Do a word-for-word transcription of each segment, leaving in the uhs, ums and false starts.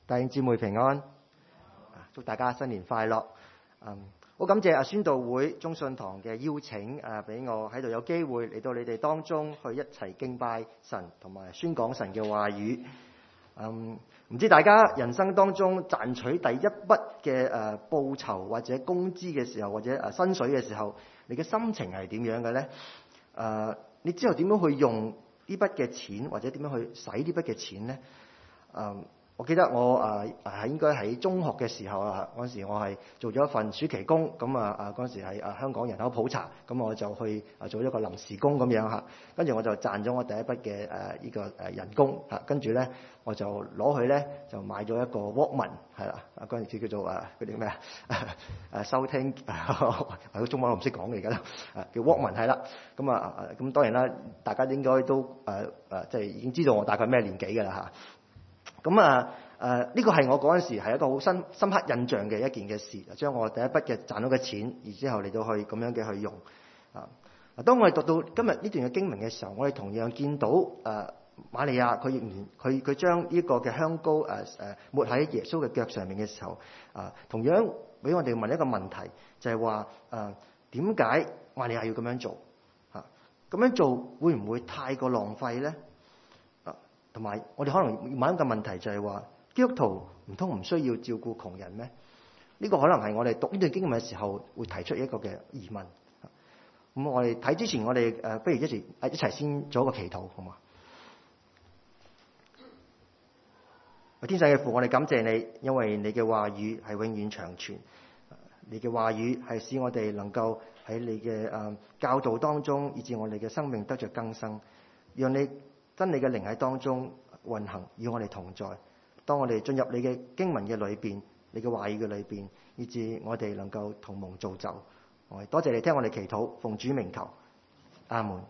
弟兄姊妹平安，祝大家新年快樂。嗯，好感謝啊宣道會中信堂嘅邀請，啊俾我喺度有機會嚟到你哋當中去一齊敬拜神同埋宣講神嘅話語。嗯，唔知大家人生當中賺取第一筆嘅誒報酬或者工資嘅時候，或者誒薪水嘅時候，你嘅心情係點樣嘅呢？誒、呃，你之後點樣去用呢筆嘅錢，或者點樣去使呢筆嘅錢呢？嗯。我記得我誒係應該喺中學嘅時候啊，嗰陣時我係做咗一份暑期工，咁啊啊嗰陣時係啊香港人口普查，咁我就去啊做一個臨時工咁樣嚇，跟住我就賺咗我第一筆嘅誒呢個誒人工嚇，跟住咧我就攞去咧就買咗一個 Walkman 係啦，啊嗰陣時叫做啊嗰啲咩啊誒收聽，係中文我唔識講嘅而家啦，啊叫 Walkman 係啦，咁啊咁當然啦，大家應該都誒誒即係已經知道我大概咩年紀㗎啦嚇。咁啊誒呢個係我嗰陣時係一個好深深刻印象嘅一件嘅事，將我第一筆嘅賺到嘅錢，然之後嚟到去咁樣嘅去用啊。當我哋讀到今日呢段嘅經文嘅時候，我哋同樣見到誒、啊、瑪利亞佢仍然佢佢將呢個嘅香膏誒誒、啊、抹喺耶穌嘅腳上面嘅時候啊，同樣俾我哋問一個問題，就係話誒點解瑪利亞要咁樣做啊？咁樣做會唔會太過浪費咧？同埋，我哋可能問一個問題就係話，基督徒唔通唔需要照顧窮人咩？呢個可能係我哋讀呢段經文嘅時候會提出一個嘅疑問。咁我哋睇之前，我哋誒不如一齊一齊先做一個祈禱，好嘛？天上嘅父，我哋感謝你，因為你嘅話語係永遠長存，你嘅話語係使我哋能夠喺你嘅誒教導當中，以致我哋嘅生命得着更新，讓你真理嘅靈喺當中運行，與我哋同在。當我哋進入你嘅經文嘅裏邊，你嘅話語嘅裏邊，以致我哋能夠同蒙造就。我哋多謝你聽我哋祈禱，奉主名求，阿門。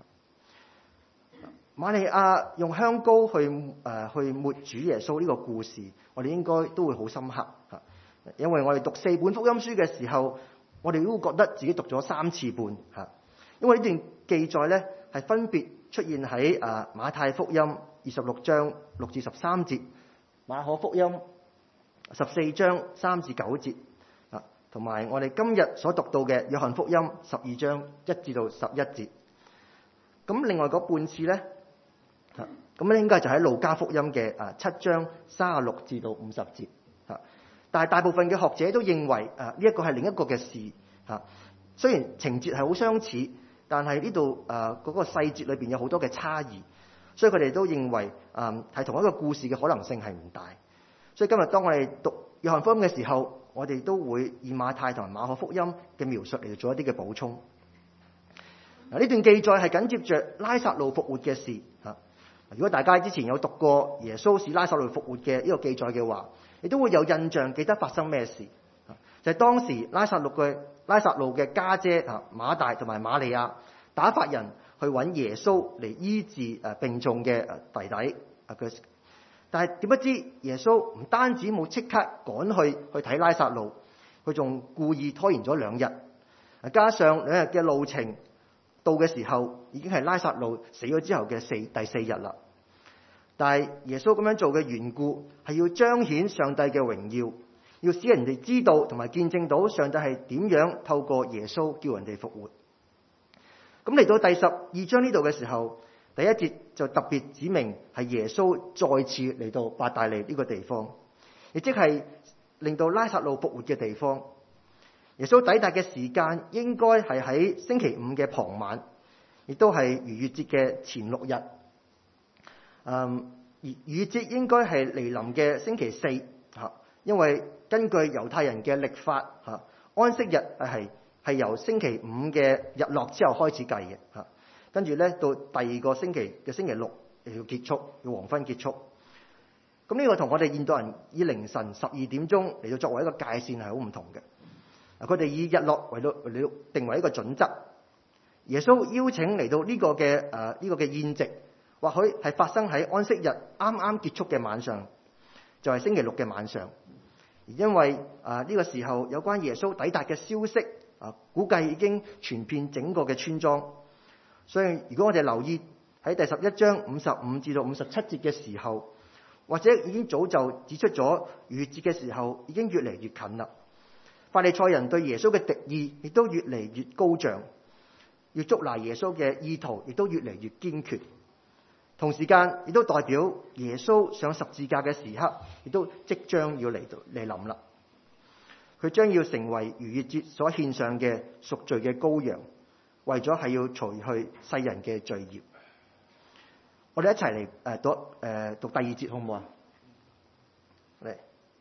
瑪利亞用香膏去誒、呃、去抹主耶穌呢個故事，我哋應該都會好深刻嚇，因為我哋讀四本福音書嘅時候，我哋都覺得自己讀咗三次半嚇，因為呢段記載咧係分別出現喺啊馬太福音二十六章六至十三節，馬可福音十四章三至九節啊，同埋我哋今日所讀到嘅約翰福音十二章一至到十一節。咁另外嗰半次咧，咁咧應該就喺路加福音嘅啊七章三十六至到五十節啊。但係大部分嘅學者都認為啊呢一個係另一個嘅事啊，雖然情節係好相似。但係呢度誒嗰個細節裏邊有好多嘅差異，所以佢哋都認為誒係同一個故事嘅可能性係唔大。所以今日當我哋讀約翰福音嘅時候，我哋都會以馬太同埋馬可福音嘅描述嚟做一啲嘅補充。嗱，呢段記載係緊接着拉撒路復活嘅事嚇。如果大家之前有讀過耶穌使拉撒路復活嘅呢個記載嘅話，你都會有印象記得發生咩事。就係當時拉撒路嘅拉撒路嘅家姐啊馬大同埋瑪利亞打發人去揾耶穌嚟醫治誒病重嘅弟弟啊佢，但係點不知耶穌唔單止冇即刻趕去去睇拉撒路，佢仲故意拖延咗兩日，加上兩日嘅路程到嘅時候已經係拉撒路死咗之後嘅四第四日啦。但係耶穌咁樣做嘅緣故係要彰顯上帝嘅榮耀。要使人哋知道同埋見證到上帝係點樣透過耶穌叫人哋復活。咁嚟到第十二章呢度嘅時候，第一節就特別指明係耶穌再次嚟到伯大尼呢個地方，亦即係令到拉撒路復活嘅地方。耶穌抵達嘅時間應該係喺星期五嘅傍晚，亦都係逾越節嘅前六日。嗯，而逾越節應該係嚟臨嘅星期四嚇，因為根據猶太人嘅曆法嚇，安息日係係由星期五嘅日落之後開始計嘅嚇，跟住咧到第二個星期嘅星期六要結束，要黃昏結束。咁呢個同我哋現代人以凌晨十二點鐘嚟到作為一個界線係好唔同嘅。佢哋以日落為到嚟到定為一個準則。耶穌邀請嚟到呢個嘅誒呢個嘅宴席，或許係發生喺安息日啱啱結束嘅晚上，就係星期六嘅晚上。而因為啊呢個時候有關耶穌抵達嘅消息啊，估計已經傳遍整個嘅村莊，所以如果我哋留意喺第十一章五十五至到五十七節嘅時候， 或者已經早就指出咗逾越節嘅時候已經越嚟越近啦。法利賽人對耶穌嘅敵意亦都越嚟越高漲，要捉拿耶穌嘅意圖亦都越嚟越堅決。同時間亦都代表耶穌上十字架嘅時刻亦都即將要嚟到嚟臨啦。佢將要成為逾越節所獻上嘅贖罪嘅羔羊，為咗係要除去世人嘅罪孽。我哋一齊嚟誒讀誒、呃、讀第二節好唔好啊？嚟。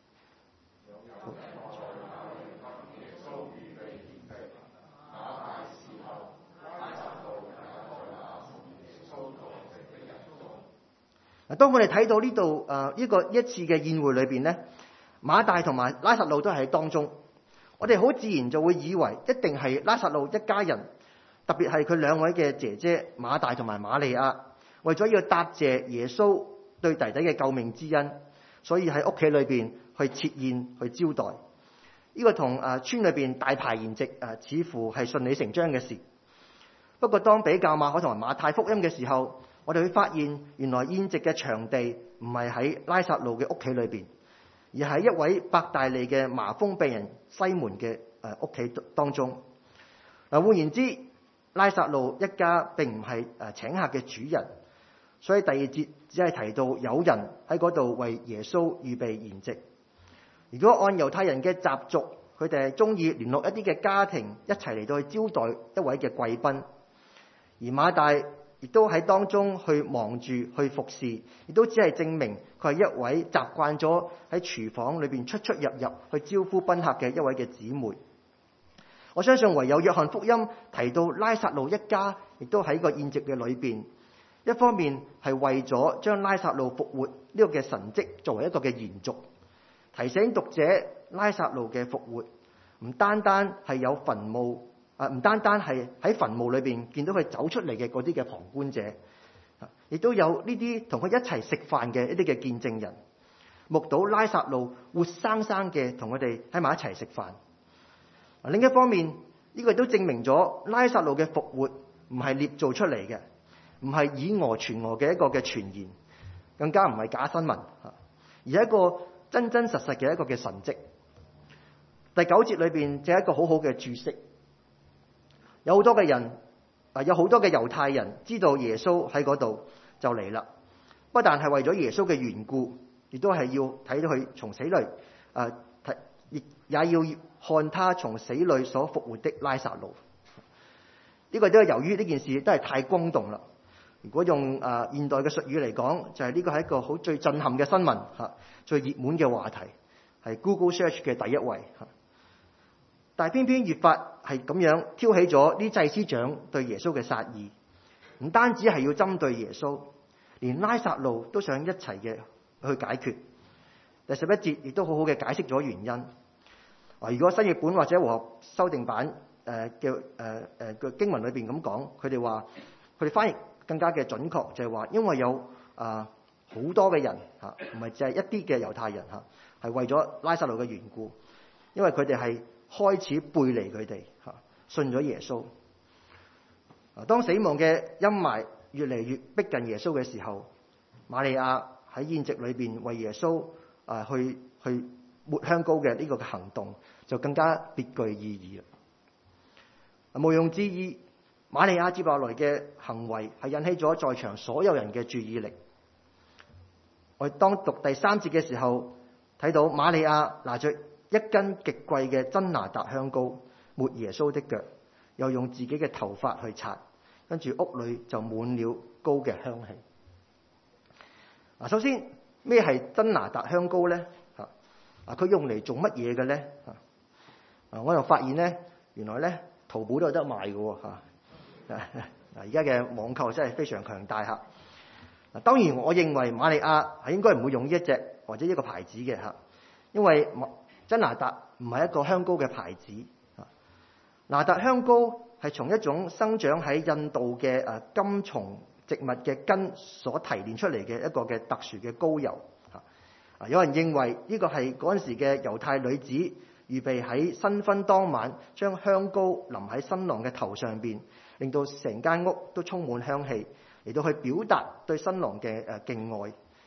嗱，當我哋睇到呢度誒呢個一次嘅宴會裏邊咧，馬大同埋拉撒路都係喺當中，我哋好自然就會以為一定係拉撒路一家人，特別係佢兩位嘅姐姐馬大同埋瑪利亞，為咗要答謝耶穌對弟弟嘅救命之恩，所以喺屋企裏邊去設宴去招待。呢、這個同誒村裏邊大排筵席誒，似乎係順理成章嘅事。不過當比較馬可同埋馬太福音嘅時候，我哋會發現原來宴席嘅場地唔係喺拉撒路嘅屋企裏邊，而係一位伯大利嘅麻風病人西門嘅誒屋企當中。嗱，換言之，拉撒路一家並唔係誒請客嘅主人，所以第二節只係提到有人喺嗰度為耶穌預備筵席。如果按猶太人嘅習俗，佢哋係中意聯絡一啲嘅家庭一齊嚟到去招待一位嘅貴賓，而馬大亦都喺當中去忙住去服侍，亦都只係證明佢係一位習慣咗喺廚房裏邊出出入入去招呼賓客嘅一位嘅姊妹。我相信唯有約翰福音提到拉撒路一家，亦都喺個宴席嘅裏邊，一方面係為咗將拉撒路復活呢個嘅神蹟作為一個嘅延續，提醒讀者拉撒路嘅復活唔單單係有墳墓。啊！唔單單係喺墳墓裏邊見到佢走出嚟嘅嗰啲嘅旁觀者，亦都有呢啲同佢一齊食飯嘅一啲嘅見證人，目睹拉撒路活生生嘅同佢哋喺埋一齊食飯。另一方面，呢個亦都證明咗拉撒路嘅復活唔係捏造出嚟嘅，唔係以訛傳訛嘅一個嘅傳言，更加唔係假新聞，而係一個真真實實嘅一個嘅神蹟。第九節裏邊就係一個好好嘅注釋。有好多嘅人，啊，有好多嘅猶太人知道耶穌喺嗰度就嚟啦。不但係為咗耶穌嘅緣故，亦都係要睇到佢從死裏，啊，睇亦也要看他從死裏所復活的拉撒路。呢個都係由於呢件事都係太轟動啦。如果用啊現代嘅術語嚟講，就係呢個係一個好最震撼嘅新聞嚇，最熱門嘅話題，係 Google Search 嘅第一位嚇。但係偏偏越法係咁樣挑起咗啲祭司長對耶穌嘅殺意，唔單止係要針對耶穌，連拉撒路都想一齊嘅去解決。第十一節亦都好好嘅解釋咗原因。啊，如果新譯本或者和合修訂版誒嘅誒誒嘅經文裏邊咁講，佢哋話佢哋翻譯更加嘅準確，就係話因為有啊好多嘅人嚇，唔係淨係一啲嘅猶太人嚇，係為咗拉撒路嘅緣故，因為佢哋係開始背離佢哋嚇，信咗耶穌。啊，當死亡嘅陰霾越嚟越逼近耶穌嘅時候，瑪利亞喺宴席裏邊為耶穌啊去去抹香膏嘅呢個嘅行動，就更加別具意義啦。毋庸置疑，瑪利亞接落來嘅行為係引起咗在場所有人嘅注意力。我哋當讀第三節嘅時候，睇到瑪利亞拿着一根極貴嘅真拿達香膏抹耶穌的腳，又用自己嘅頭髮去擦，跟住屋裏就滿了膏嘅香氣。嗱，首先咩係真拿達香膏咧？嚇，啊，佢用嚟做乜嘢嘅咧？啊，我又發現咧，原來咧淘寶都有得賣嘅喎。嚇，嗱，而家嘅網購真係非常強大嚇。嗱，當然我認為瑪利亞係應該唔會用呢一隻或者一個牌子嘅嚇，因為真拿達唔係一個香膏嘅牌子。拿達香膏係從一種生長喺印度嘅誒金松植物嘅根所提煉出嚟嘅一個嘅特殊嘅膏油。啊，有人認為呢個係嗰陣時嘅猶太女子預備喺新婚當晚將香膏淋喺新郎嘅頭上邊，令到成間屋都充滿香氣，嚟到去表達對新郎嘅誒敬愛。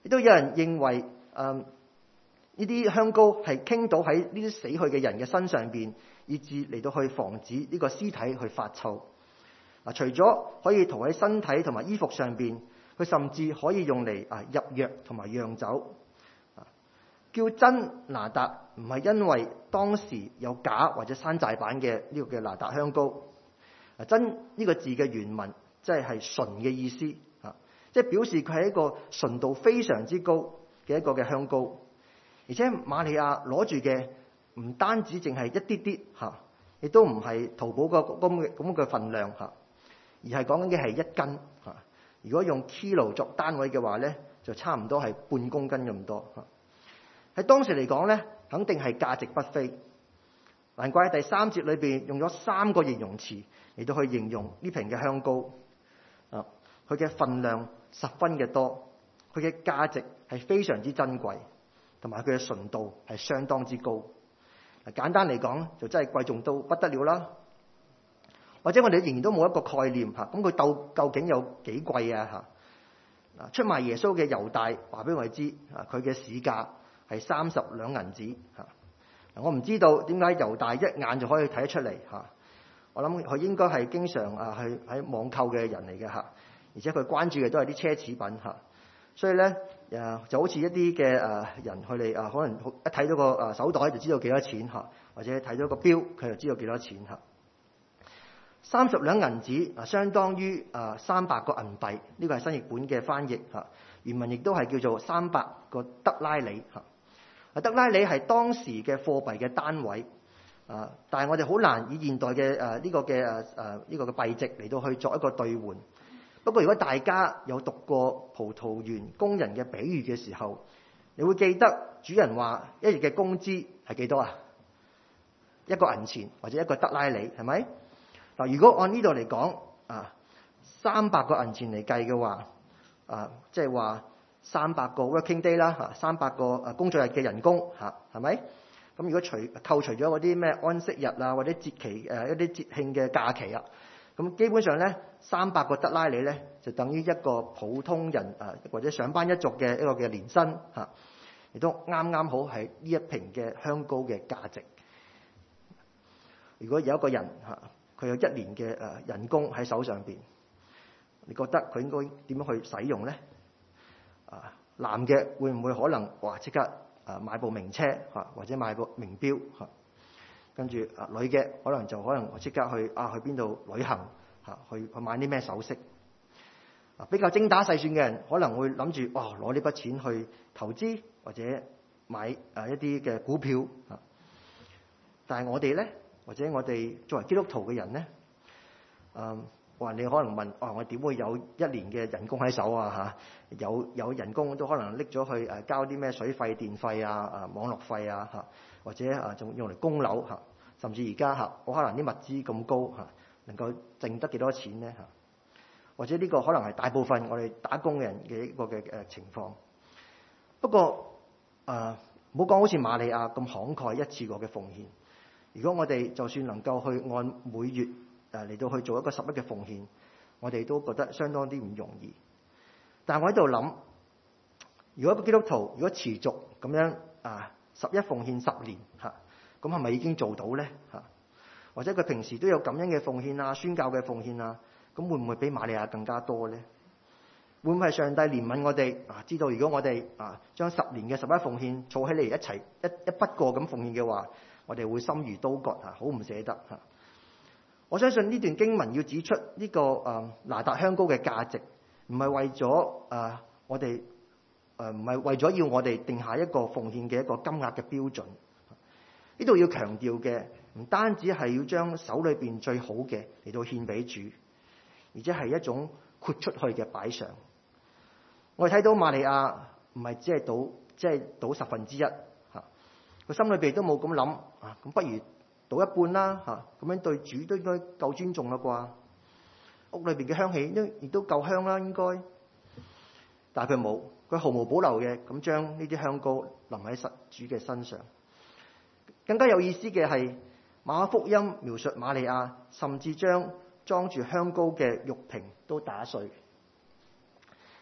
亦都有人認為，嗯，呢啲香膏係傾倒喺呢啲死去嘅人嘅身上邊，以致嚟到去防止呢個屍體去發臭。嗱，除咗可以塗喺身體同埋衣服上邊，佢甚至可以用嚟啊入藥同埋釀酒。叫真哪噠唔係因為當時有假或者山寨版嘅呢個嘅哪噠香膏。啊，真呢個字嘅原文即係係純嘅意思啊，即係表示佢係一個純度非常之高嘅一個嘅香膏。而且瑪利亞攞住嘅唔單止淨係一啲啲嚇，亦都唔係淘寶個咁嘅咁嘅份量嚇，而係講緊嘅係一斤嚇。如果用 kilo 作單位嘅話咧，就差唔多係半公斤咁多嚇。喺當時嚟講咧，肯定係價值不菲。難怪喺第三節裏邊用咗三個形容詞嚟到去形容呢瓶嘅香膏啊，佢嘅份量十分嘅多，佢嘅價值係非常之珍貴，同埋佢嘅純度係相當之高。簡單嚟講，就真係貴重到不得了啦。或者我哋仍然都冇一個概念嚇，咁佢究究竟有幾貴啊嚇？出賣耶穌嘅猶大話俾我哋知啊，佢嘅市價係三十兩銀子嚇。我唔知道點解猶大一眼就可以睇得出嚟嚇。我諗佢應該係經常啊去喺網購嘅人嚟嘅嚇，而且佢關注嘅都係啲奢侈品嚇。所以咧誒就好似一啲嘅誒人佢哋啊可能一睇到個誒手袋就知道幾多錢嚇，或者睇到個錶佢就知道幾多錢嚇。三十兩銀子啊，相當於啊三百個銀幣，呢個係新譯本嘅翻譯嚇。原文亦都係叫做三百個德拉里嚇。啊，德拉里係當時嘅貨幣嘅單位啊，但係我哋好難以現代嘅誒呢個嘅誒誒呢個嘅幣值嚟到去作一個兌換。不過如果大家有讀過葡萄園工人嘅比喻嘅時候，你會記得主人話一日嘅工資係幾多啊？一個銀錢或者一個德拉里，係咪？嗱，如果按呢度嚟講啊，三百個銀錢嚟計嘅話，啊，即係話三百個 working day 啦，嚇，三百個誒工作日嘅人工嚇，係咪？咁如果除扣除咗嗰啲咩安息日啊，或者節期誒一啲節慶嘅假期啊，咁基本上咧三百個德拉里咧就等於一個普通人誒或者上班一族嘅一個嘅年薪嚇，亦都啱啱好係呢一瓶嘅香膏嘅價值。如果有一個人嚇，佢有一年嘅誒人工喺手上邊，你覺得佢應該點樣去使用咧？啊，男嘅會唔會可能哇即刻啊買部名車嚇，或者買部名錶嚇？跟住啊女嘅可能就可能即刻去啊去邊度旅行嚇，去去買啲咩首飾？啊，比較精打細算嘅人可能會諗住哇攞呢筆錢去投資或者買誒一啲嘅股票嚇。但係我哋咧？或者我哋作為基督徒嘅人咧，嗯，話你可能問，哦，我點會有一年嘅人工喺手啊？嚇，有有人工都可能拎咗去誒交啲咩水費、電費啊、啊網絡費啊嚇，或者啊仲用嚟供樓嚇，甚至而家嚇，我可能啲物資咁高嚇，能夠剩得幾多錢咧嚇？或者呢個可能係大部分我哋打工嘅人嘅一個嘅誒情況。不過誒，唔好講好似瑪利亞咁慷慨一次過嘅奉獻。如果我哋就算能夠去按每月誒嚟到去做一個十一嘅奉獻，我哋都覺得相當啲唔容易。但係我喺度諗，如果一個基督徒如果持續咁樣啊十一奉獻十年嚇，咁係咪已經做到咧嚇？或者佢平時都有感恩嘅奉獻啊、宣教嘅奉獻啊，咁會唔會比瑪利亞更加多咧？會唔會係上帝憐憫我哋啊？知道如果我哋啊將十年嘅十一奉獻儲起嚟一齊一一筆過咁奉獻嘅話，我哋會心如刀割嚇，好唔捨得嚇。我相信呢段經文要指出呢個誒哪噠香膏嘅價值，唔係為咗誒我哋誒唔係為咗要我哋定下一個奉獻嘅一個金額嘅標準。呢度要強調嘅唔單止係要將手裏邊最好嘅嚟到獻俾主，而且係一種豁出去嘅擺上。我哋睇到瑪利亞唔係只係賭，即係賭十分之一。佢心裏邊都冇咁諗啊，咁不如賭一半啦嚇，咁樣對主都應該夠尊重啦啩。屋裏邊嘅香氣都亦都夠香啦，應該。但係佢冇，佢毫無保留嘅咁將呢啲香膏淋喺實主嘅身上。更加有意思嘅係馬可福音描述瑪利亞甚至將裝住香膏嘅玉瓶都打碎。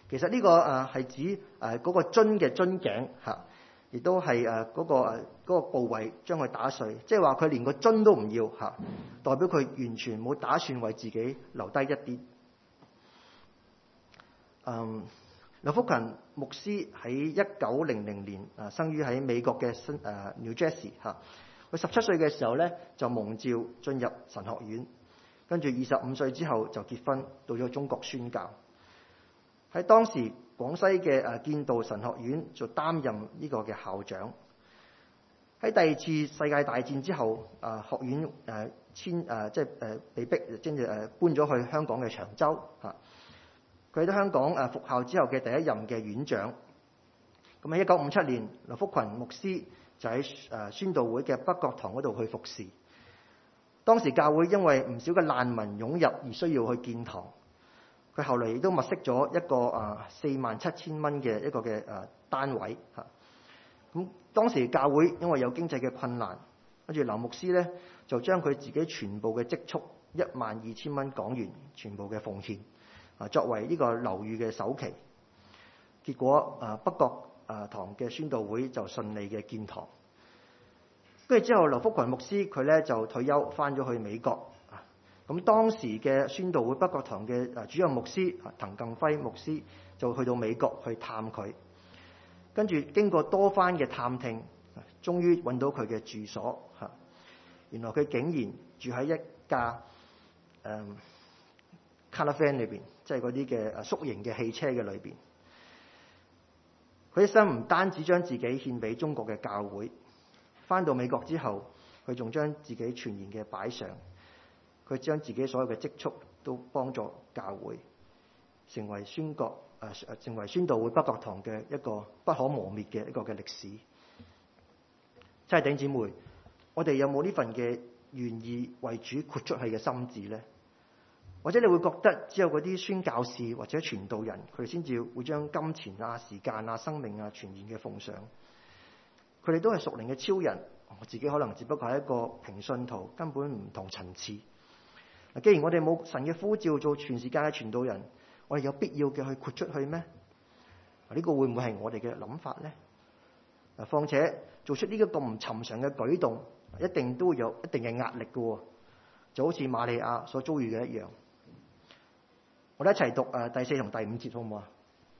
其實呢個誒係指誒嗰個樽嘅樽頸嚇，亦都係誒嗰個誒嗰個部位將佢打碎，即係話佢連個樽都唔要嚇，代表佢完全冇打算為自己留低一啲。嗯，劉福群牧師喺一九零零年啊生於喺美國嘅新誒 New Jersey 嚇，佢十七歲嘅時候咧就蒙召進入神學院，跟住二十五歲之後就結婚，到咗中國宣教。喺當時廣西嘅誒建道神學院就擔任呢個嘅校長。喺第二次世界大戰之後，啊學院誒遷誒即係誒被逼即係誒搬咗去香港嘅長洲嚇。佢喺香港誒復校之後嘅第一任嘅院長。咁喺一九五七年，劉福群牧師就喺誒宣道會嘅北角堂嗰度去服侍。當時教會因為唔少嘅難民湧入而需要去建堂。佢後嚟亦都物色咗一個啊四萬七千蚊嘅一個嘅誒單位嚇。咁當時教會因為有經濟嘅困難，跟住劉牧師咧就將佢自己全部嘅積蓄一萬二千蚊港元全部嘅奉獻啊，作為呢個樓宇嘅首期。結果啊北角啊堂嘅宣道會就順利嘅建堂。跟住之後，劉福群牧師佢咧就退休翻咗去美國。咁當時嘅宣道會北角堂嘅誒主任牧師滕近輝牧師就去到美國去探佢，跟住經過多番嘅探聽，終於揾到佢嘅住所嚇。原來佢竟然住喺一架誒 caravan 裏邊，即係嗰啲嘅誒宿營嘅汽車嘅裏邊。佢一生唔單止將自己獻俾中國嘅教會，翻到美國之後，佢仲將自己全然嘅擺上。佢將自己所有嘅積蓄都幫助教會，成為宣國誒誒，成為宣道會北角堂嘅一個不可磨滅嘅一個嘅歷史。即係弟兄姊妹，我哋有冇呢份嘅願意為主豁出去嘅心志咧？或者你會覺得只有嗰啲宣教士或者傳道人，佢哋先至會將金錢啊、時間啊、生命啊全然嘅奉上？佢哋都係屬靈嘅超人，我自己可能只不過係一個平信徒，根本唔同層次。既然我哋冇神嘅呼召做全世界嘅傳道人，我哋有必要嘅去豁出去咩？呢個會唔會係我哋嘅諗法呢？嗱，況且做出呢個咁唔尋常嘅舉動，一定都會有一定嘅壓力嘅，就好似瑪利亞所遭遇嘅一樣。我哋一齊讀誒第四同第五節好唔好啊？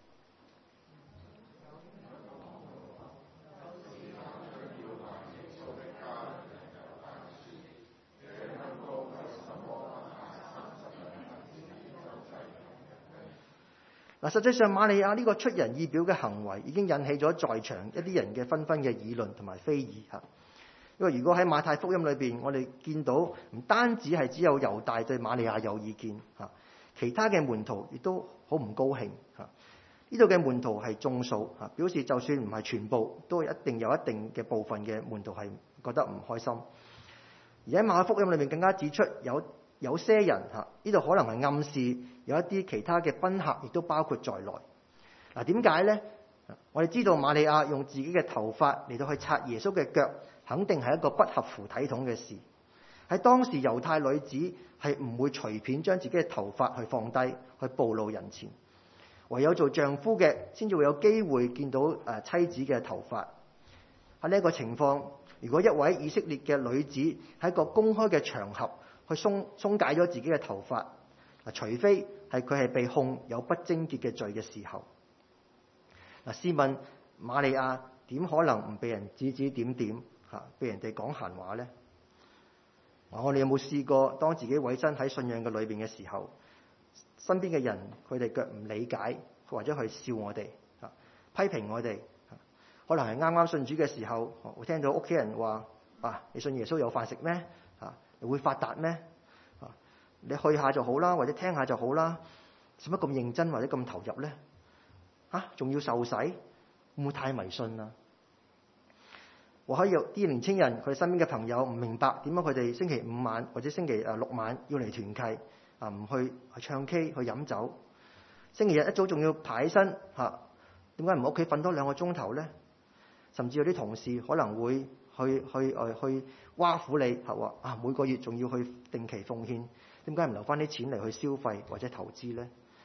嗱，實際上瑪利亞呢個出人意表嘅行為已經引起咗在場一啲人嘅紛紛嘅議論同埋非議嚇。因為如果喺馬太福音裏邊，我哋見到唔單止係只有猶大對瑪利亞有意見嚇，其他嘅門徒亦都好唔高興嚇。呢度嘅門徒係眾數嚇，表示就算唔係全部，都一定有一定嘅部分嘅門徒係覺得唔開心。而喺馬太福音裏面更加指出有。有些人嚇，呢度可能係暗示有一啲其他嘅賓客，亦都包括在內。嗱，點解呢？我哋知道瑪利亞用自己嘅頭髮嚟到去擦耶穌嘅腳，肯定係一個不合乎體統嘅事。喺當時猶太女子係唔會隨便將自己嘅頭髮去放低，去暴露人前。唯有做丈夫嘅先至會有機會見到誒妻子嘅頭髮。喺呢一個情況，如果一位以色列嘅女子喺一個公開嘅場合，去鬆鬆解咗自己嘅頭髮，嗱，除非係佢係被控有不貞潔嘅罪嘅時候。嗱，試問瑪利亞點可能唔被人指指點點嚇，被人哋講閒話呢？我哋有冇試過當自己委身喺信仰嘅裏邊嘅時候，身邊嘅人佢哋腳唔理解，或者去笑我哋嚇，批評我哋？可能係啱啱信主嘅時候，會聽到屋企人話：啊，你信耶穌有飯食咩？嚇！你會發達咩？啊！你去下就好啦，或者聽下就好啦，使乜咁認真或者咁投入呢？啊！仲要受洗，會唔會太迷信啦？或者有啲年青人佢身邊嘅朋友唔明白點解佢哋星期五晚或者星期誒六晚要嚟團契啊，唔去去唱 K 去飲酒，星期日一早仲要爬起身嚇，點解唔喺屋企瞓多兩個鐘頭呢？甚至有啲同事可能會去去誒去挖苦你，係話啊每個月仲要去定期奉獻，點解唔留翻啲錢嚟去消費或者投資呢？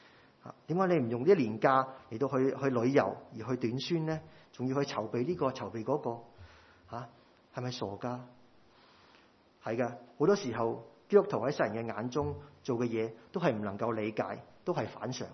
點解你唔用啲年假嚟到去去旅遊而去短宣呢？仲要去籌備呢個籌備嗰個嚇，係咪傻㗎？係㗎，好多時候基督徒喺世人嘅眼中做嘅嘢都係唔能夠理解，都係反常。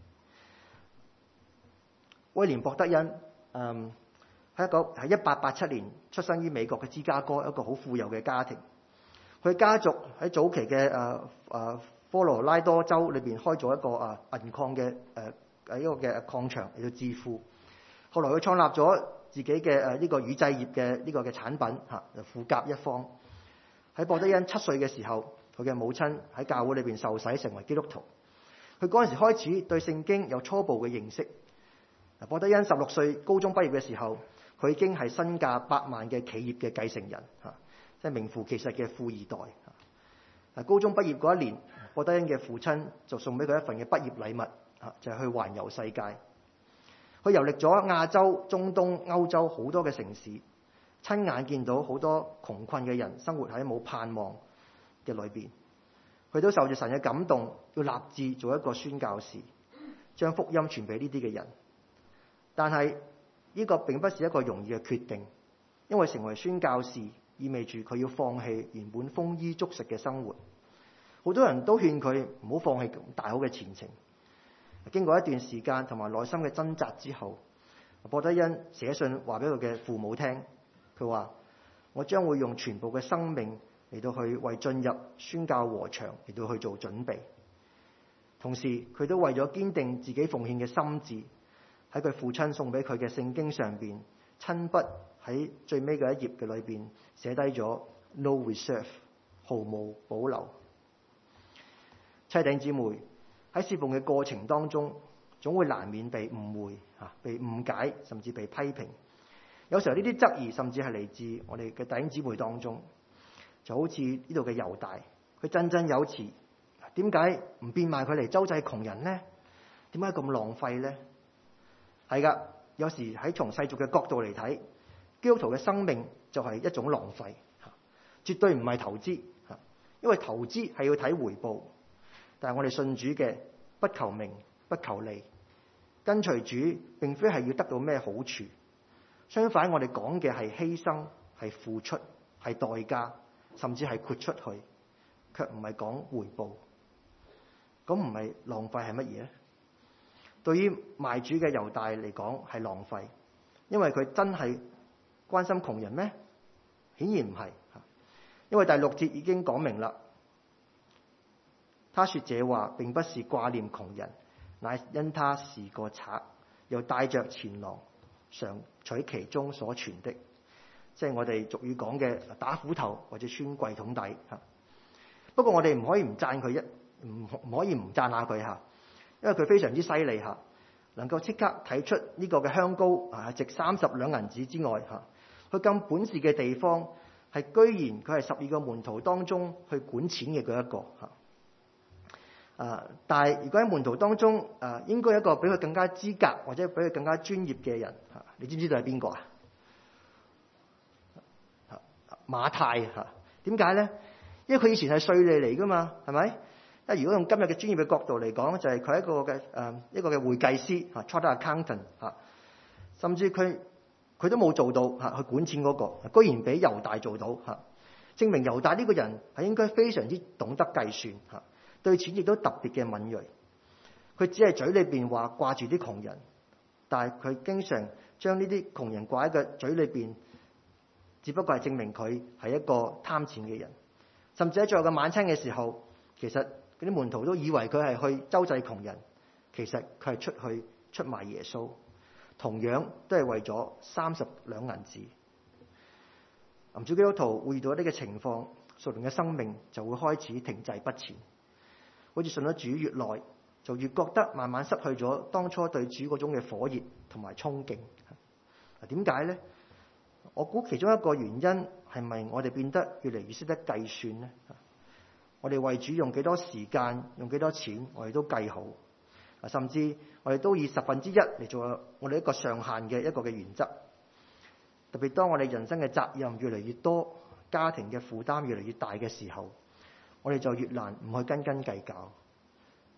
威廉博德恩，嗯，係一個喺一八八七年出生於美國嘅芝加哥一個好富有嘅家庭。佢家族喺早期嘅誒誒科羅拉多州裏邊開咗一個啊銀礦嘅誒誒一個嘅礦場嚟到致富。後來佢創立咗自己嘅誒呢個乳製業嘅呢個嘅產品嚇，富甲一方。喺博德恩七歲嘅時候，佢嘅母親喺教會裏邊受洗成為基督徒。佢嗰陣時開始對聖經有初步嘅認識。博德恩十六歲高中畢業嘅時候，佢已經係身價百萬嘅企業嘅繼承人嚇，即係名副其實嘅富二代。啊，高中畢業嗰一年，博德恩嘅父親就送俾佢一份嘅畢業禮物啊，就係去環遊世界。佢遊歷咗亞洲、中東、歐洲好多嘅城市，親眼見到好多窮困嘅人生活喺冇盼望嘅裏邊。佢都受住神嘅感動，要立志做一個宣教士，將福音傳俾呢啲嘅人。但係呢個並不是一個容易嘅決定，因為成為宣教士意味住佢要放棄原本豐衣足食嘅生活。好多人都勸佢唔好放棄咁大好嘅前程。經過一段時間同埋內心嘅掙扎之後，博德恩寫信話俾佢嘅父母聽，佢話：我將會用全部嘅生命嚟到去為進入宣教禾場嚟到去做準備。同時佢都為咗堅定自己奉獻嘅心志，喺佢父親送俾佢嘅聖經上邊，親筆喺最尾嘅一頁嘅裏邊寫低咗 No reserve， 毫無保留。弟兄姊妹，喺侍奉嘅過程當中，總會難免被誤會、嚇被誤解，甚至被批評。有時候呢啲質疑甚至係嚟自我哋嘅弟兄姊妹當中，就好似呢度嘅猶大，佢振振有詞，點解唔變賣佢嚟周濟窮人呢？點解咁浪費呢？係噶，有時喺從世俗嘅角度嚟睇，基督徒嘅生命就係一種浪費，絕對唔係投資，因為投資係要睇回報。但係我哋信主嘅，不求名，不求利，跟隨主並非係要得到咩好處，相反我哋講嘅係犧牲，係付出，係代價，甚至係豁出去，卻唔係講回報。咁唔係浪費係乜嘢？對於賣主嘅猶大嚟講係浪費，因為佢真係關心窮人咩？顯然唔係，因為第六節已經講明啦。他說這話並不是掛念窮人，乃因他是個賊，又帶着錢囊，常取其中所存的，即係我哋俗語講嘅打斧頭或者穿櫃桶底嚇。不過我哋唔可以唔讚佢一唔唔可以唔讚下佢嚇，因為佢非常之犀利嚇，能夠即刻睇出呢個嘅香膏啊值三十兩銀子之外嚇，佢咁本事嘅地方係居然佢係十二個門徒當中去管錢嘅嗰一個嚇。啊！但係如果喺門徒當中，啊應該有一個比佢更加資格或者比佢更加專業嘅人，嚇、啊、你知唔知道係邊個啊？馬太嚇，點解咧？因為佢以前係稅吏嚟噶嘛，係咪？因為如果用今日嘅專業嘅角度嚟講，就係、是、佢係一個嘅誒、呃、一個嘅會計師嚇 chartered accountant 嚇，甚至佢佢都冇做到嚇去管錢嗰、那個，居然俾猶大做到嚇、啊，證明猶大呢個人係應該非常之懂得計算嚇。啊對錢亦都特別嘅敏銳，佢只係嘴裏邊話掛住啲窮人，但係佢經常將呢啲窮人掛喺個嘴裏邊，只不過係證明佢係一個貪錢嘅人。甚至喺最後嘅晚餐嘅時候，其實嗰啲門徒都以為佢係去周濟窮人，其實佢係出去出賣耶穌，同樣都係為咗三十兩銀子。唔少基督徒會遇到呢個情況，屬靈嘅生命就會開始停滯不前。好似信咗主越耐，就越覺得慢慢失去咗當初對主嗰種嘅火熱同埋憧憬。嗱，點解呢？我估其中一個原因係咪我哋變得越嚟越識得計算呢？我哋為主用幾多時間，用幾多錢，我哋都計好。甚至我哋都以十分之一嚟做我哋一個上限嘅一個嘅原則。特別當我哋人生嘅責任越嚟越多，家庭嘅負擔越嚟越大嘅時候，我哋就越難唔去斤斤計較。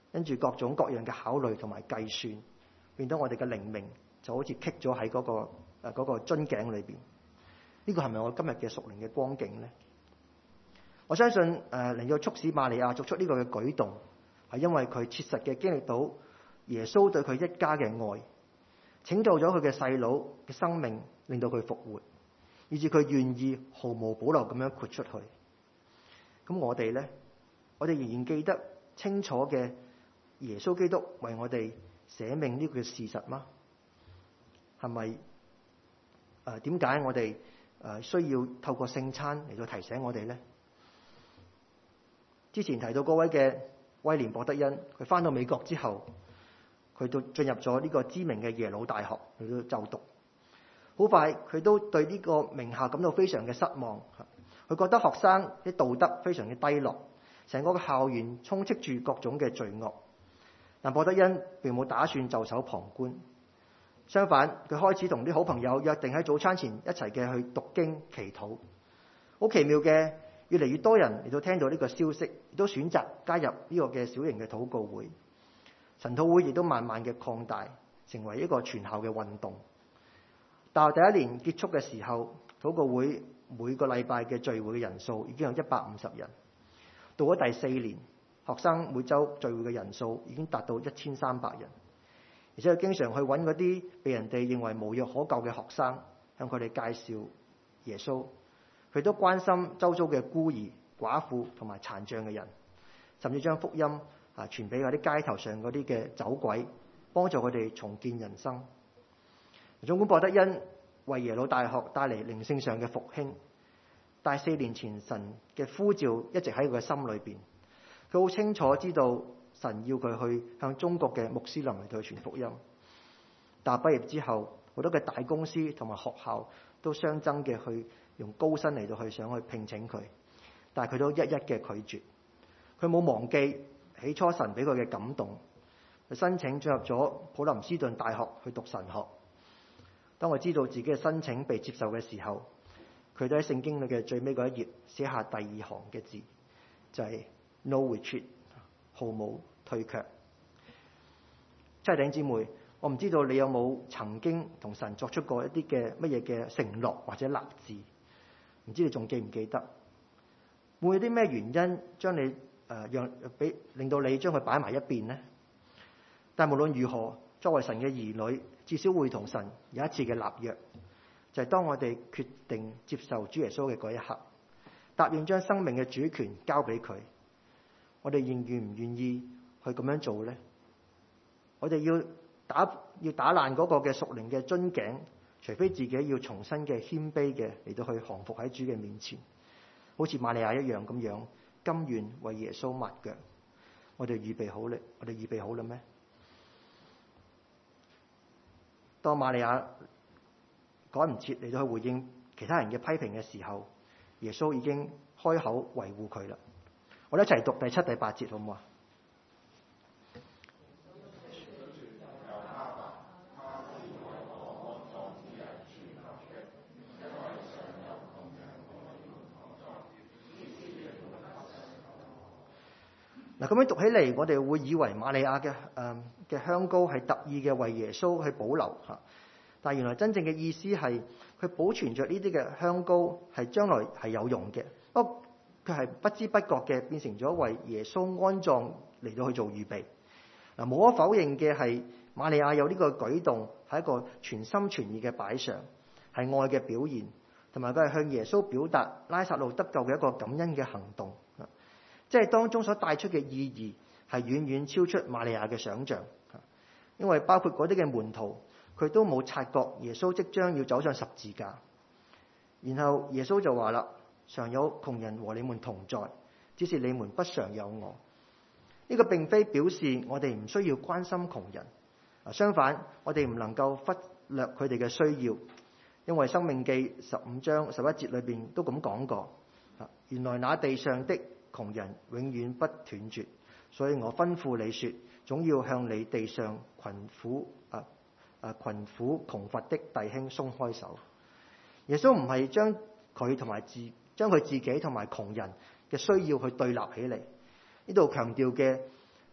跟住各種各樣嘅考慮同埋計算，變到我哋嘅靈命就好似棘咗喺嗰個誒嗰個樽頸裏邊。呢個係咪我今日嘅屬靈嘅光景呢？我相信誒能夠促使瑪利亞作出呢個嘅舉動，係因為佢切實嘅經歷到耶穌對佢一家嘅愛，拯救咗佢嘅細佬嘅生命，令到佢復活，以至佢願意毫無保留咁樣豁出去。咁我哋呢，我哋仍然記得清楚嘅耶穌基督為我哋捨命呢個事實嗎？係咪誒點解我哋誒需要透過聖餐嚟到提醒我哋呢？之前提到嗰位嘅威廉博德恩，佢翻到美國之後，佢都進入咗呢個知名嘅耶魯大學嚟到就讀。好快佢都對呢個名校感到非常嘅失望，佢覺得學生啲道德非常嘅低落，成個校園充斥住各種嘅罪惡。但博德恩並冇打算袖手旁觀，相反佢開始同啲好朋友約定喺早餐前一齊嘅去讀經祈禱。好奇妙嘅，越嚟越多人嚟到聽到呢個消息，亦都選擇加入呢個嘅小型嘅禱告會。神禱會亦都慢慢嘅擴大，成為一個全校嘅運動。大學第一年結束嘅時候，禱告會每個禮拜嘅聚會嘅人數已經有一百五十人。到咗第四年，學生每週聚會嘅人數已經達到一千三百人。而且佢經常去揾嗰啲被人哋認為無藥可救嘅學生，向佢哋介紹耶穌。佢都關心周遭嘅孤兒、寡婦同埋殘障嘅人，甚至將福音啊傳俾嗰啲街頭上嗰啲嘅走鬼，幫助佢哋重建人生。總管博德恩為耶魯大學帶嚟靈性上嘅復興，但係四年前神嘅呼召一直喺佢嘅心裏邊。佢好清楚知道神要佢去向中國嘅穆斯林嚟到去傳福音。但係畢業之後，好多嘅大公司同埋學校都相爭嘅去用高薪嚟到去想去聘請佢，但係佢都一一嘅拒絕。佢冇忘記起初神俾佢嘅感動，佢申請進入咗普林斯頓大學去讀神學。當我知道自己嘅申請被接受嘅時候，佢都喺聖經裏嘅最尾嗰一頁寫下第二行嘅字，就係、是、No retreat， 毫無退卻。親愛弟兄姊妹，我唔知道你有冇曾經同神作出過一啲嘅乜嘢嘅承諾或者立志，唔知你仲記唔記得？會有啲咩原因將你誒、呃、讓俾令到你將佢擺埋一邊呢？但無論如何，作為神嘅兒女，至少會同神有一次嘅立約，就係、是、當我哋決定接受主耶穌嘅嗰一刻，答應將生命嘅主權交俾佢，我哋願願唔願意去咁樣做呢？我哋要打要打爛嗰個嘅屬靈嘅樽頸，除非自己要重新嘅謙卑嘅嚟到去降服喺主嘅面前，好似瑪利亞一樣咁樣，甘願為耶穌抹腳。我哋預備好咧？我哋預備好啦咩？當瑪利亞趕唔切嚟到去回應其他人嘅批評嘅時候，耶穌已經開口維護佢啦。我哋一齊讀第七、第八節好唔好啊？嗱，咁樣讀起嚟，我哋會以為瑪利亞嘅誒嘅香膏係特意嘅為耶穌去保留嚇，但係原來真正嘅意思係佢保存着呢啲嘅香膏係將來係有用嘅，不過佢係不知不覺嘅變成咗為耶穌安葬嚟到去做預備。嗱，無可否認嘅係瑪利亞有呢個舉動係一個全心全意嘅擺上，係愛嘅表現，同埋佢係向耶穌表達拉撒路得救嘅一個感恩嘅行動。即係當中所帶出嘅意義係遠遠超出瑪利亞嘅想像，因為包括嗰啲嘅門徒，佢都冇察覺耶穌即將要走上十字架。然後耶穌就話啦：常有窮人和你們同在，只是你們不常有我。呢個並非表示我哋唔需要關心窮人，相反，我哋唔能夠忽略佢哋嘅需要，因為申命記十五章十一節裏邊都咁講過：原來那地上的窮人永遠不斷絕，所以我吩咐你說，總要向你地上困苦啊啊困苦窮乏的弟兄鬆開手。耶穌唔係將佢同埋自將佢自己同埋窮人嘅需要去對立起嚟，呢度強調嘅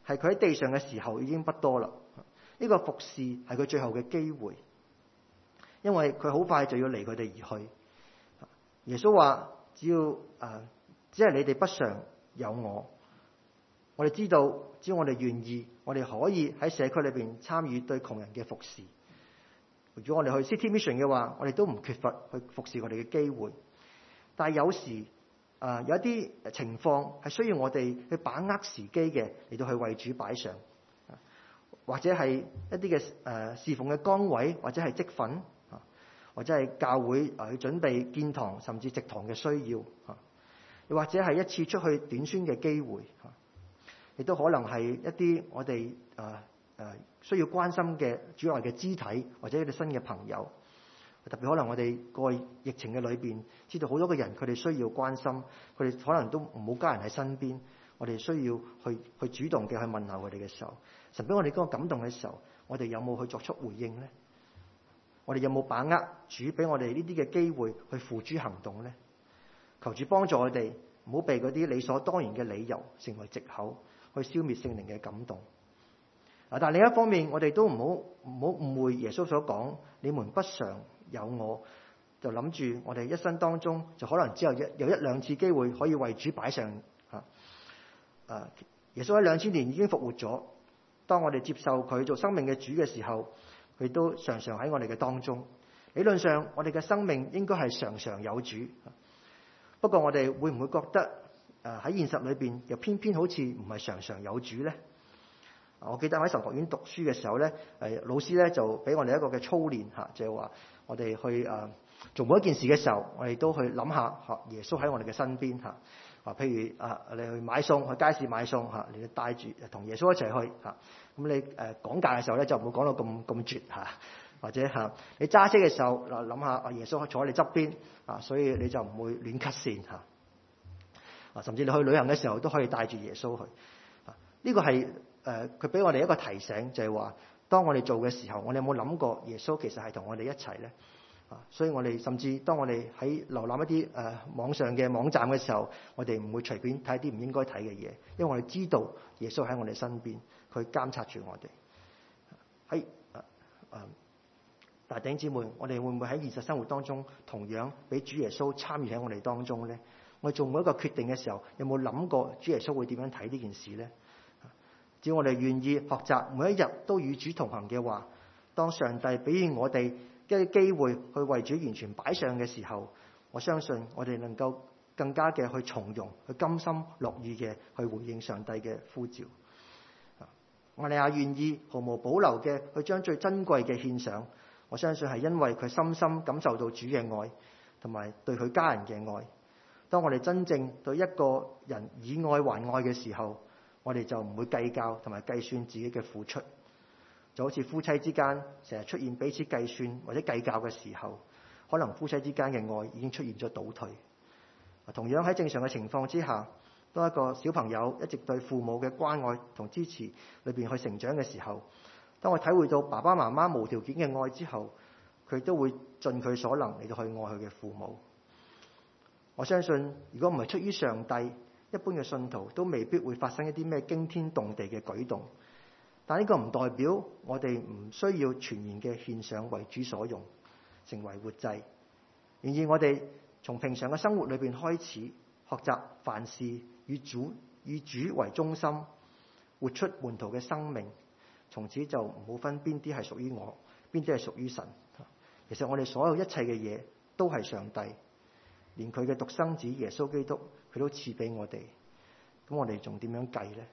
係佢喺地上嘅時候已經不多啦。呢個服侍係佢最後嘅機會，因為佢好快就要離佢哋而去。耶穌話：只要誒、呃，只係你哋不常有我。我哋知道，只要我哋願意，我哋可以喺社區裏邊參與對窮人嘅服侍。如果我哋去 City Mission 嘅話，我哋都唔缺乏去服侍我哋嘅機會。但係有時誒、呃、有一啲情況係需要我哋去把握時機嘅，嚟到去為主擺上。或者係一啲嘅誒侍奉嘅崗位，或者係職份啊，或者係教會誒去準備建堂甚至植堂嘅需要啊，又或者係一次出去短宣嘅機會啊，亦都可能係一啲我哋誒誒需要關心嘅主內嘅肢體，或者一啲新嘅朋友。特別可能我哋過疫情嘅裏邊，知道好多嘅人佢哋需要關心，佢哋可能都冇家人喺身邊。我哋需要去去主動嘅去問候佢哋嘅時候，神俾我哋嗰個感動嘅時候，我哋有冇去作出回應呢？我哋有冇把握主俾我哋呢啲嘅機會去付諸行動呢？求主幫助我哋，唔好被嗰啲理所當然嘅理由成為藉口，去消滅聖靈嘅感動。啊！但係另一方面，我哋都唔好唔好誤會耶穌所講：你們不常有我，就諗住我哋一生當中就可能只有一有一兩次機會可以為主擺上。誒，耶穌喺兩千年已經復活咗。當我哋接受佢做生命嘅主嘅時候，佢都常常喺我哋嘅當中。理論上，我哋嘅生命應該係常常有主。不過，我哋會唔會覺得誒喺現實裏邊又偏偏好似唔係常常有主呢？我記得喺神學院讀書嘅時候咧，誒老師咧就俾我哋一個嘅操練嚇，就係話我哋去誒做每一件事嘅時候，我哋都去諗下嚇耶穌喺我哋嘅身邊嚇。啊，譬如啊，你去買餸，去街市買餸嚇，你帶住同耶穌一齊去嚇。咁你誒講價嘅時候咧，就唔好講到咁咁絕嚇，或者嚇你揸車嘅時候嗱，諗下啊耶穌坐喺你側邊啊，所以你就唔會亂 cut 線嚇。啊，甚至你去旅行嘅時候都可以帶住耶穌去。啊，呢個係誒佢俾我哋一個提醒，就係話當我哋做嘅時候，我哋有冇諗過耶穌其實係同我哋一齊咧？啊，所以我哋甚至當我哋喺瀏覽一啲誒、呃、網上嘅網站嘅時候，我哋唔會隨便睇啲唔應該睇嘅嘢，因為我哋知道耶穌喺我哋身邊，佢監察住我哋。喺誒誒，大弟兄姊妹，我哋會唔會喺現實生活當中同樣俾主耶穌參與喺我哋當中咧？我哋做每一個決定嘅時候，有冇諗過主耶穌會點樣睇呢件事咧？只要我哋願意學習每一日都與主同行嘅話，當上帝俾予我哋嘅機會去為主完全擺上嘅時候，我相信我哋能夠更加嘅去從容、去甘心樂意嘅去回應上帝嘅呼召。我哋也願意毫無保留嘅去將最珍貴嘅獻上。我相信係因為佢深深感受到主嘅愛，同埋對佢家人嘅愛。當我哋真正對一個人以愛還愛嘅時候，我哋就唔會計較同埋計算自己嘅付出。就好似夫妻之間成日出現彼此計算或者計較嘅時候，可能夫妻之間嘅愛已經出現咗倒退。同樣喺正常嘅情況之下，當一個小朋友一直對父母嘅關愛同支持裏邊去成長嘅時候，當我體會到爸爸媽媽無條件嘅愛之後，佢都會盡佢所能嚟到去愛佢嘅父母。我相信如果唔係出於上帝，一般嘅信徒都未必會發生一啲咩驚天動地嘅舉動。但呢個唔代表我哋唔需要全然嘅獻上為主所用，成為活祭。然而我哋從平常嘅生活裏邊開始學習凡事以主以主為中心，活出門徒嘅生命。從此就唔好分邊啲係屬於我，邊啲係屬於神。其實我哋所有一切嘅嘢都係上帝，連佢嘅獨生子耶穌基督，佢都賜俾我哋。咁我哋仲點樣計呢？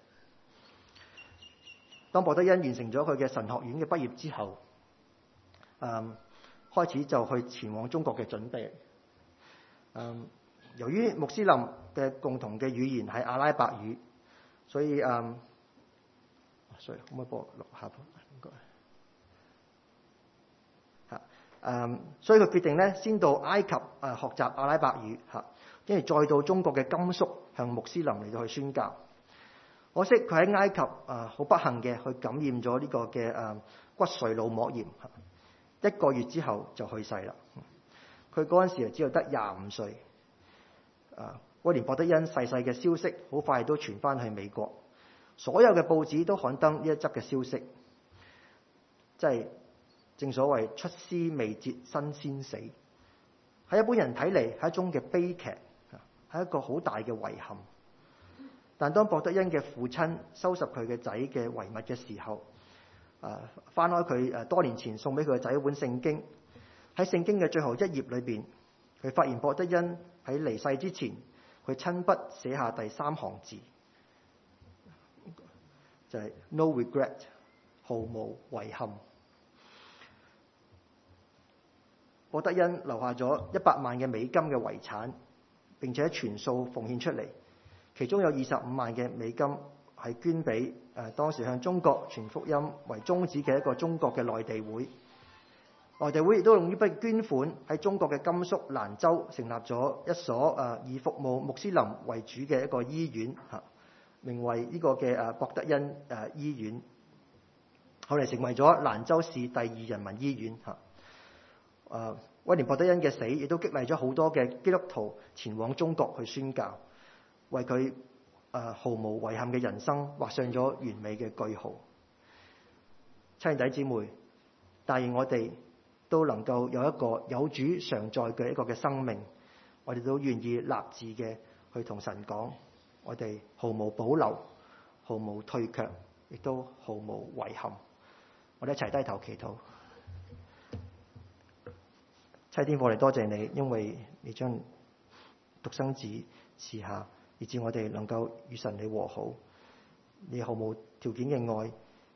當博德恩完成咗佢嘅神學院嘅畢業之後，嗯，開始就去前往中國嘅準備。嗯，由於穆斯林嘅共同嘅語言係阿拉伯語，所以嗯，所以可唔可以幫我錄下？唔該。嚇，嗯，所以佢決定咧，先到埃及誒學習阿拉伯語嚇，跟住再到中國嘅甘肅向穆斯林嚟到去宣教。可惜佢喺埃及啊，好、呃、不幸嘅去感染咗呢個嘅誒、呃、骨髓腦膜炎，一個月之後就去世啦。佢嗰陣時啊，只有得廿五歲。啊，威廉博德恩逝世嘅消息好快都傳翻去美國。 所有嘅報紙都刊登呢一則嘅消息，即係正所謂出師未捷身先死。喺一般人睇嚟係一種嘅悲劇，係一個好大嘅遺憾。但當博德恩嘅父親收拾佢嘅仔嘅遺物嘅時候，誒翻開佢誒多年前送俾佢嘅仔一本聖經，喺聖經嘅最後一頁裏邊，佢發現博德恩喺離世之前，佢親筆寫下第三行字，就係 no regret， 毫無遺憾。博德恩留下咗一百萬嘅美金嘅遺產，並且全數奉獻出嚟，其中有二十五萬嘅美金係捐俾誒當時向中國傳福音為宗旨嘅一個中國嘅內地會。內地會亦都用呢筆捐款喺中國嘅甘肅蘭州成立咗一所誒以服務穆斯林為主嘅一個醫院，嚇，名為呢個嘅誒博德恩誒醫院，後嚟成為咗蘭州市第二人民醫院，嚇。誒威廉博德恩嘅死亦都激勵咗好多嘅基督徒前往中國去宣教，為佢誒毫無遺憾嘅人生畫上咗完美嘅句號。親愛弟兄姊妹，但願我哋都能夠有一個有主常在嘅一個嘅生命，我哋都願意立志嘅去同神講，我哋毫無保留、毫無退卻，亦都毫無遺憾。我哋一齊低頭祈禱。親天父，我哋多謝你，因為你將獨生子賜下，以致我哋能夠與神你和好。你毫無條件嘅愛，